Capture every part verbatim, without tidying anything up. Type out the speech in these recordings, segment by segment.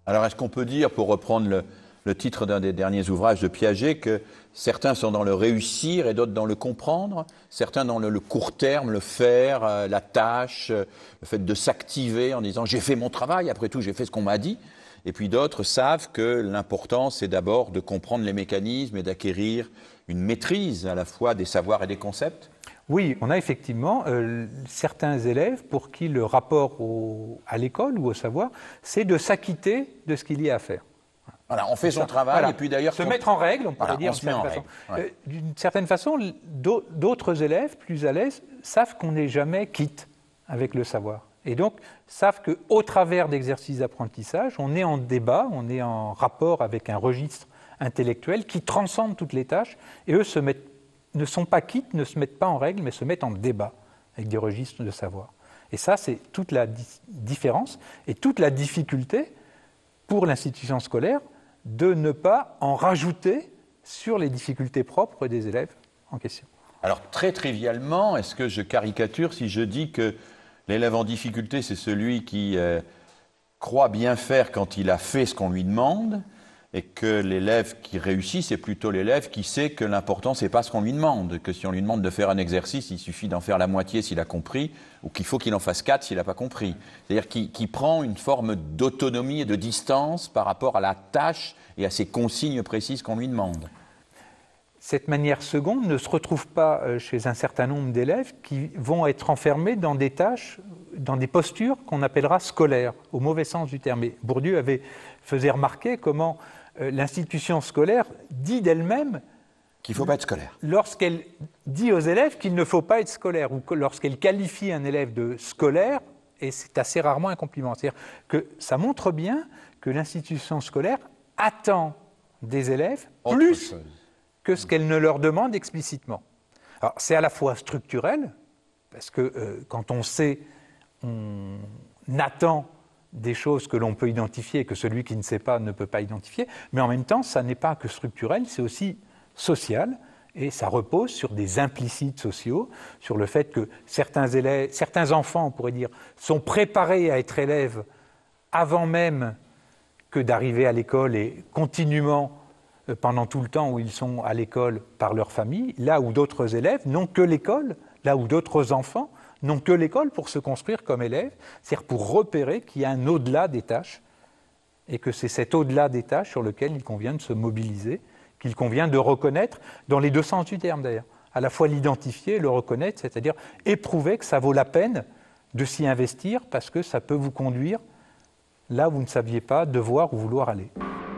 Alors, est-ce qu'on peut dire, pour reprendre le, le titre d'un des derniers ouvrages de Piaget, que certains sont dans le réussir et d'autres dans le comprendre, certains dans le, le court terme, le faire, euh, la tâche, euh, le fait de s'activer en disant « j'ai fait mon travail, après tout j'ai fait ce qu'on m'a dit », et puis d'autres savent que l'important c'est d'abord de comprendre les mécanismes et d'acquérir une maîtrise à la fois des savoirs et des concepts? Oui, on a effectivement euh, certains élèves pour qui le rapport au, à l'école ou au savoir, c'est de s'acquitter de ce qu'il y a à faire. Voilà, on fait son travail voilà. et puis d'ailleurs... Se mettre en règle, on pourrait voilà, dire. On se met en façon. règle. Ouais. Euh, d'une certaine façon, d'autres élèves plus à l'aise savent qu'on n'est jamais quitte avec le savoir. Et donc, savent qu'au travers d'exercices d'apprentissage, on est en débat, on est en rapport avec un registre intellectuel qui transcende toutes les tâches, et eux se mettent, ne sont pas quittes, ne se mettent pas en règle, mais se mettent en débat avec des registres de savoir. Et ça, c'est toute la di différence et toute la difficulté pour l'institution scolaire de ne pas en rajouter sur les difficultés propres des élèves en question. Alors, très trivialement, est-ce que je caricature si je dis que l'élève en difficulté, c'est celui qui euh, croit bien faire quand il a fait ce qu'on lui demande, et que l'élève qui réussit, c'est plutôt l'élève qui sait que l'important, c'est pas ce qu'on lui demande, que si on lui demande de faire un exercice, il suffit d'en faire la moitié s'il a compris, ou qu'il faut qu'il en fasse quatre s'il n'a pas compris. C'est-à-dire qu'il qu'il prend une forme d'autonomie et de distance par rapport à la tâche et à ces consignes précises qu'on lui demande. Cette manière seconde ne se retrouve pas chez un certain nombre d'élèves qui vont être enfermés dans des tâches, dans des postures qu'on appellera scolaires, au mauvais sens du terme. Et Bourdieu avait, faisait remarquer comment euh, l'institution scolaire dit d'elle-même qu'il ne faut pas être scolaire. Lorsqu'elle dit aux élèves qu'il ne faut pas être scolaire, ou lorsqu'elle qualifie un élève de scolaire, et c'est assez rarement un compliment. C'est-à-dire que ça montre bien que l'institution scolaire attend des élèves Autre plus chose. que ce qu'elle ne leur demande explicitement. Alors, c'est à la fois structurel, parce que euh, quand on sait, on attend des choses que l'on peut identifier et que celui qui ne sait pas ne peut pas identifier, mais en même temps, ça n'est pas que structurel, c'est aussi social, et ça repose sur des implicites sociaux, sur le fait que certains élèves, certains enfants, on pourrait dire, sont préparés à être élèves avant même que d'arriver à l'école et continuellement pendant tout le temps où ils sont à l'école par leur famille, là où d'autres élèves n'ont que l'école, là où d'autres enfants n'ont que l'école pour se construire comme élèves, c'est-à-dire pour repérer qu'il y a un au-delà des tâches et que c'est cet au-delà des tâches sur lequel il convient de se mobiliser, qu'il convient de reconnaître dans les deux sens du terme d'ailleurs, à la fois l'identifier et le reconnaître, c'est-à-dire éprouver que ça vaut la peine de s'y investir parce que ça peut vous conduire là où vous ne saviez pas devoir ou vouloir aller.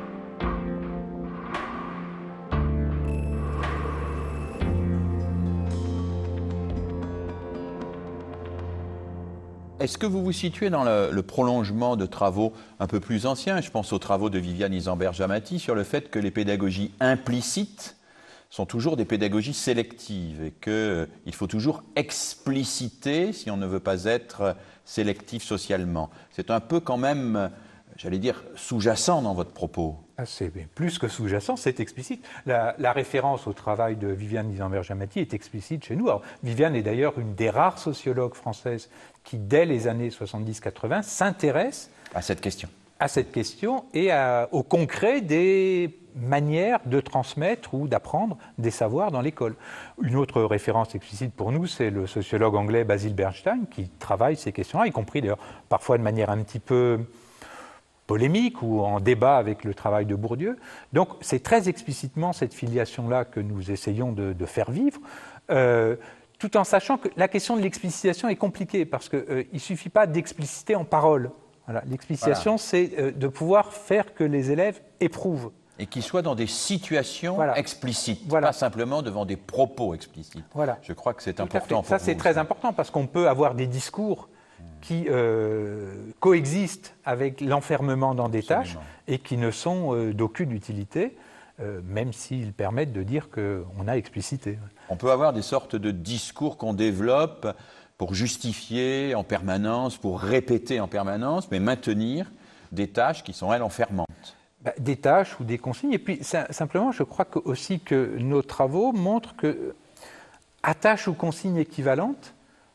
Est-ce que vous vous situez dans le, le prolongement de travaux un peu plus anciens? Je pense aux travaux de Viviane Isambert-Jamati sur le fait que les pédagogies implicites sont toujours des pédagogies sélectives et qu'il euh, faut toujours expliciter si on ne veut pas être sélectif socialement. C'est un peu quand même, j'allais dire, sous-jacent dans votre propos. Ah, c'est plus que sous-jacent, c'est explicite. La, la référence au travail de Viviane Isambert-Jamati est explicite chez nous. Alors, Viviane est d'ailleurs une des rares sociologues françaises qui, dès les années soixante-dix quatre-vingt, s'intéresse à cette question. à cette question et à, au concret des manières de transmettre ou d'apprendre des savoirs dans l'école. Une autre référence explicite pour nous, c'est le sociologue anglais Basil Bernstein qui travaille ces questions-là, y compris d'ailleurs parfois de manière un petit peu polémique ou en débat avec le travail de Bourdieu. Donc c'est très explicitement cette filiation-là que nous essayons de, de faire vivre, euh, tout en sachant que la question de l'explicitation est compliquée parce qu'il euh, ne suffit pas d'expliciter en parole. Voilà. L'explicitation, voilà. c'est euh, de pouvoir faire que les élèves éprouvent. Et qu'ils soient dans des situations voilà. explicites, voilà. pas simplement devant des propos explicites. Voilà. Je crois que c'est important pour ça, vous. Ça, c'est très important parce qu'on peut avoir des discours qui euh, coexistent avec l'enfermement dans des Absolument. tâches et qui ne sont euh, d'aucune utilité, euh, même s'ils permettent de dire qu'on a explicité. On peut avoir des sortes de discours qu'on développe pour justifier en permanence, pour répéter en permanence, mais maintenir des tâches qui sont, elles, enfermantes. Bah, des tâches ou des consignes. Et puis, simplement, je crois que, aussi que nos travaux montrent que, à tâches ou consignes équivalentes,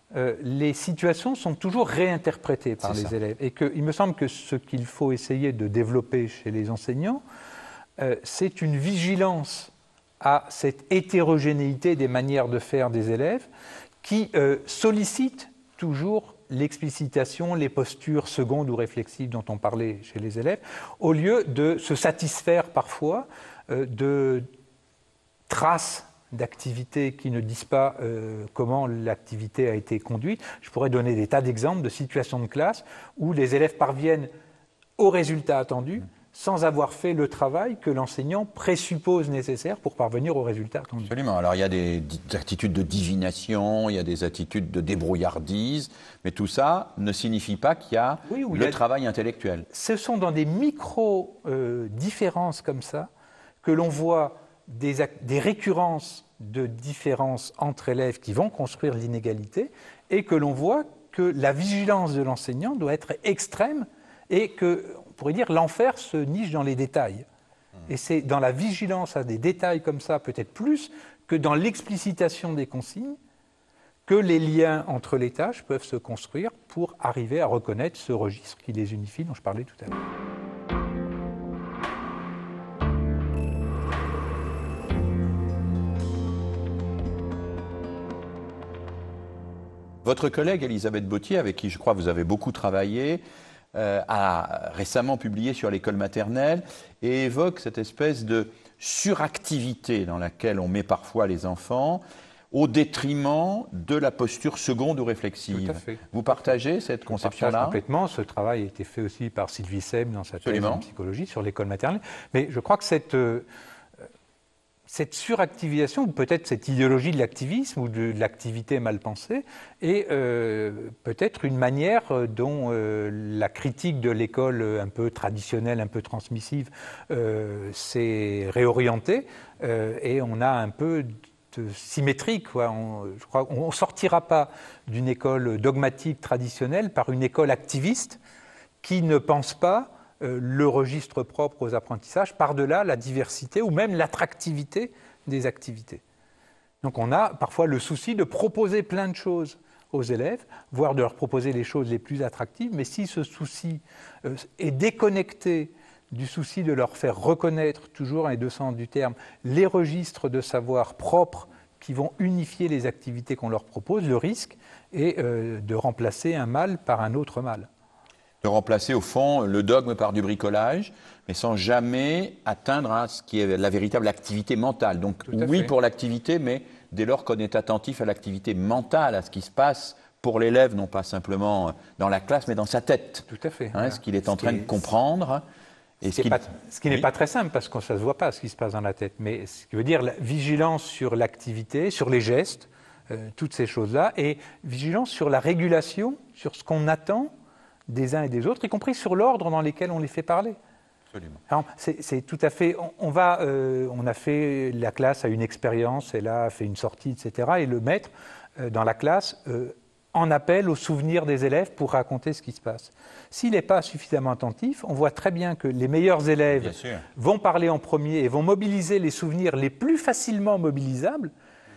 euh, les situations sont toujours réinterprétées par les élèves. Et qu'il me semble que ce qu'il faut essayer de développer chez les enseignants, euh, c'est une vigilance à cette hétérogénéité des manières de faire des élèves qui euh, sollicite toujours l'explicitation, les postures secondes ou réflexives dont on parlait chez les élèves, au lieu de se satisfaire parfois euh, de traces d'activités qui ne disent pas euh, comment l'activité a été conduite. Je pourrais donner des tas d'exemples de situations de classe où les élèves parviennent au résultat attendu sans avoir fait le travail que l'enseignant présuppose nécessaire pour parvenir au résultat attendu. Absolument. Alors il y a des, des attitudes de divination, il y a des attitudes de débrouillardise, mais tout ça ne signifie pas qu'il y a oui, le y a... travail intellectuel. Ce sont dans des micro-différences euh, comme ça que l'on voit des, des récurrences de différences entre élèves qui vont construire l'inégalité et que l'on voit que la vigilance de l'enseignant doit être extrême et que, on pourrait dire, l'enfer se niche dans les détails. Mmh. Et c'est dans la vigilance à des détails comme ça, peut-être plus, que dans l'explicitation des consignes, que les liens entre les tâches peuvent se construire pour arriver à reconnaître ce registre qui les unifie dont je parlais tout à l'heure. Votre collègue Elisabeth Bottier, avec qui je crois vous avez beaucoup travaillé, euh, a récemment publié sur l'école maternelle et évoque cette espèce de suractivité dans laquelle on met parfois les enfants au détriment de la posture seconde ou réflexive. Tout à fait. Vous partagez cette conception-là ? Complètement. Ce travail a été fait aussi par Sylvie Sème dans sa thèse en psychologie sur l'école maternelle. Mais je crois que cette... Euh, Cette suractivation, ou peut-être cette idéologie de l'activisme ou de l'activité mal pensée, est euh, peut-être une manière dont euh, la critique de l'école un peu traditionnelle, un peu transmissive, euh, s'est réorientée euh, et on a un peu de symétrie, quoi. On, je crois qu'on ne sortira pas d'une école dogmatique traditionnelle par une école activiste qui ne pense pas le registre propre aux apprentissages, par-delà la diversité ou même l'attractivité des activités. Donc on a parfois le souci de proposer plein de choses aux élèves, voire de leur proposer les choses les plus attractives, mais si ce souci euh, est déconnecté du souci de leur faire reconnaître, toujours dans les deux sens du terme, les registres de savoir propres qui vont unifier les activités qu'on leur propose, le risque est euh, de remplacer un mal par un autre mal. De remplacer au fond le dogme par du bricolage, mais sans jamais atteindre à ce qui est la véritable activité mentale. Donc oui pour l'activité, mais dès lors qu'on est attentif à l'activité mentale, à ce qui se passe pour l'élève, non pas simplement dans la classe, mais dans sa tête. Tout à fait. Hein, voilà. Ce qu'il est en train de comprendre. Et ce, ce qui, pas, ce qui oui. n'est pas très simple, parce que ça ne se voit pas ce qui se passe dans la tête. Mais ce qui veut dire la vigilance sur l'activité, sur les gestes, euh, toutes ces choses-là, et vigilance sur la régulation, sur ce qu'on attend des uns et des autres, y compris sur l'ordre dans lequel on les fait parler. Absolument. Alors, c'est, c'est tout à fait... On, on, va, euh, on a fait... La classe a une expérience, elle a fait une sortie, et cetera. Et le maître, euh, dans la classe, euh, en appelle aux souvenirs des élèves pour raconter ce qui se passe. S'il n'est pas suffisamment attentif, on voit très bien que les meilleurs élèves vont parler en premier et vont mobiliser les souvenirs les plus facilement mobilisables.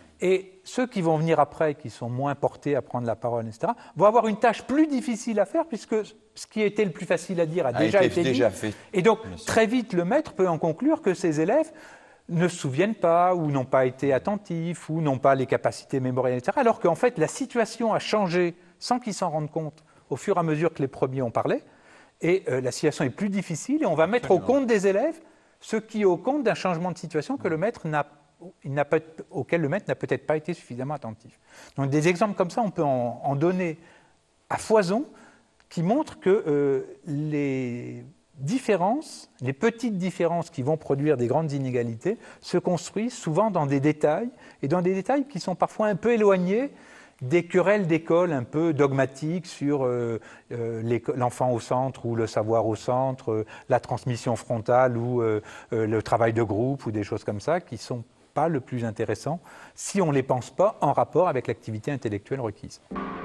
Et ceux qui vont venir après, qui sont moins portés à prendre la parole, et cetera, vont avoir une tâche plus difficile à faire, puisque ce qui était le plus facile à dire a, a déjà été, été déjà dit. Fait. Et donc, très vite, le maître peut en conclure que ses élèves ne se souviennent pas, ou n'ont pas été attentifs, ou n'ont pas les capacités mémorielles, et cetera. Alors qu'en fait, la situation a changé sans qu'ils s'en rendent compte au fur et à mesure que les premiers ont parlé. Et euh, la situation est plus difficile, et on va mettre Absolument. au compte des élèves ce qui est au compte d'un changement de situation que le maître n'a pas. Il n'a pas, auquel le maître n'a peut-être pas été suffisamment attentif. Donc des exemples comme ça, on peut en, en donner à foison qui montrent que euh, les différences, les petites différences qui vont produire des grandes inégalités se construisent souvent dans des détails, et dans des détails qui sont parfois un peu éloignés des querelles d'école un peu dogmatiques sur euh, euh, l'enfant au centre ou le savoir au centre, euh, la transmission frontale ou euh, euh, le travail de groupe ou des choses comme ça qui sont pas le plus intéressant si on ne les pense pas en rapport avec l'activité intellectuelle requise.